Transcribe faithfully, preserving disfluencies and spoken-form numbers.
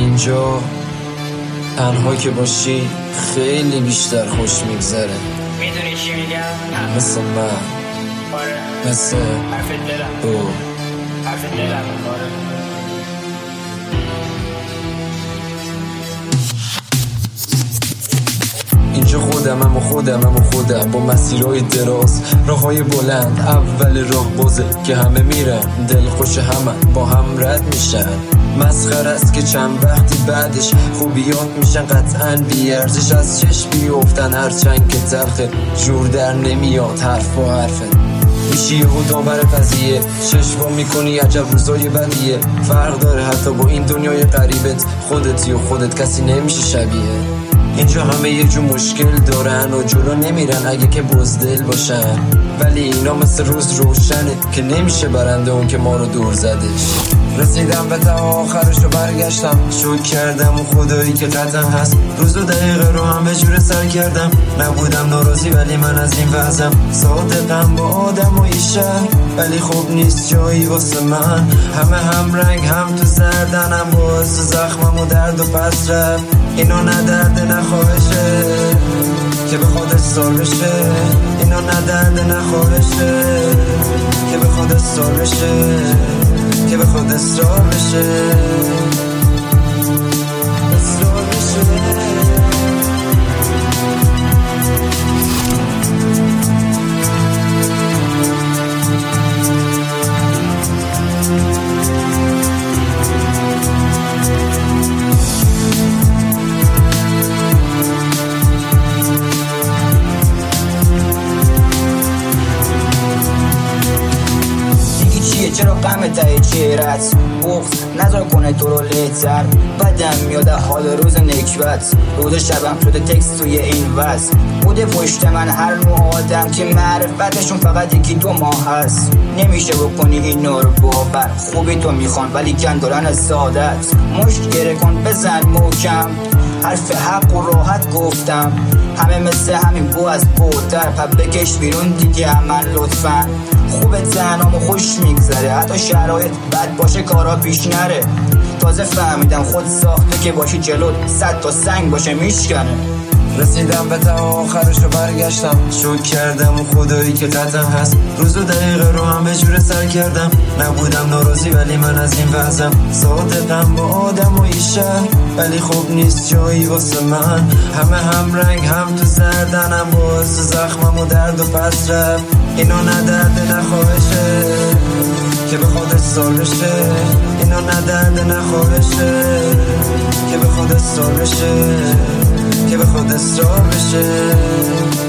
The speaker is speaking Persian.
اینجا تنها که باشی خیلی بیشتر خوش میگذره. میدونی چی میگم؟ مثل من. آره مثل حرف دلم تو. حرف دلم آره. اینجا خودمم و خودمم و خودم با مسیرهای دراز، راههای بلند، اول راه بازه که همه میرن، دل خوش همه با هم رد میشن. مسخره است که چند وقتی بعدش خوبیات میشن قطعاً بیارزش، از چشم بیفتن هرچند که تلخه، جور در نمیاد حرف و حرفه، میشی و داور قضیه، چشم میکنی عجب روزای بدیه. فرق داره حتی با این دنیای غریبت، خودتی و خودت کسی نمیشه شبیه. اینجا همه یه جو مشکل دارن و جلو نمیرن اگه که بزدل باشن، ولی اینا مثل روز روشنه که نمیشه برنده اون که ما رو دور زدش. رسیدم به تا آخرش رو برگشتم، شوک کردم و خدایی که قطعا هست، روز و دقیقه رو همه جور سر کردم. نبودم ناراضی ولی من از این وضعم، صادقم با آدم و ایشن، ولی خوب نیست جایی واسه من. همه هم رنگ هم تو زردنم، باعث زخمم و درد و پس رفت. اینا نه درد نه خواهشه که به خودش سال بشه، اینا نه درد نه خواهشه که به خودش سال بشه، که به خود اصرار بشه، اصرار بشه. چرا غم ته چهرت بغض نذار کنه تو رو لهتر، بدم میاد حال روز نکبت، روز شبم شده تکست توی این وصل. بوده پشت من هر نوع آدم که معرفتشون فقط یکی دو ماه هست، نمیشه بکنی این نور باور. خوبی تو میخوان ولی کن دارن سادت، مشت گره کن بزن محکم، حرف حق و راحت گفتم، همه مثل همین بو از بودر، پا بکش بیرون دیگه همه لطفا. خوبه تنهام و خوش میگذره، حتی شرایط بد باشه کارا پیش نره. تازه فهمیدم خود ساخته که باشی جلوت صد تا سنگ باشه میشکنه. رسیدم به تا آخرش رو برگشتم، شوک کردم و خدایی که قطعا هست، روز و دقیقه رو همه جور سر کردم. نبودم ناراضی ولی من از این وضعم، صادقم با آدم و ایشن، ولی خوب نیست جایی واسه من. همه هم رنگ هم تو زردنم، باعث زخمم و درد و پس رفت. اینا نه درد نه خواهشه که به خودش سال بشه، اینا نه درد نه خواهشه که به خودش سال بشه، که به خود اصرار بشه.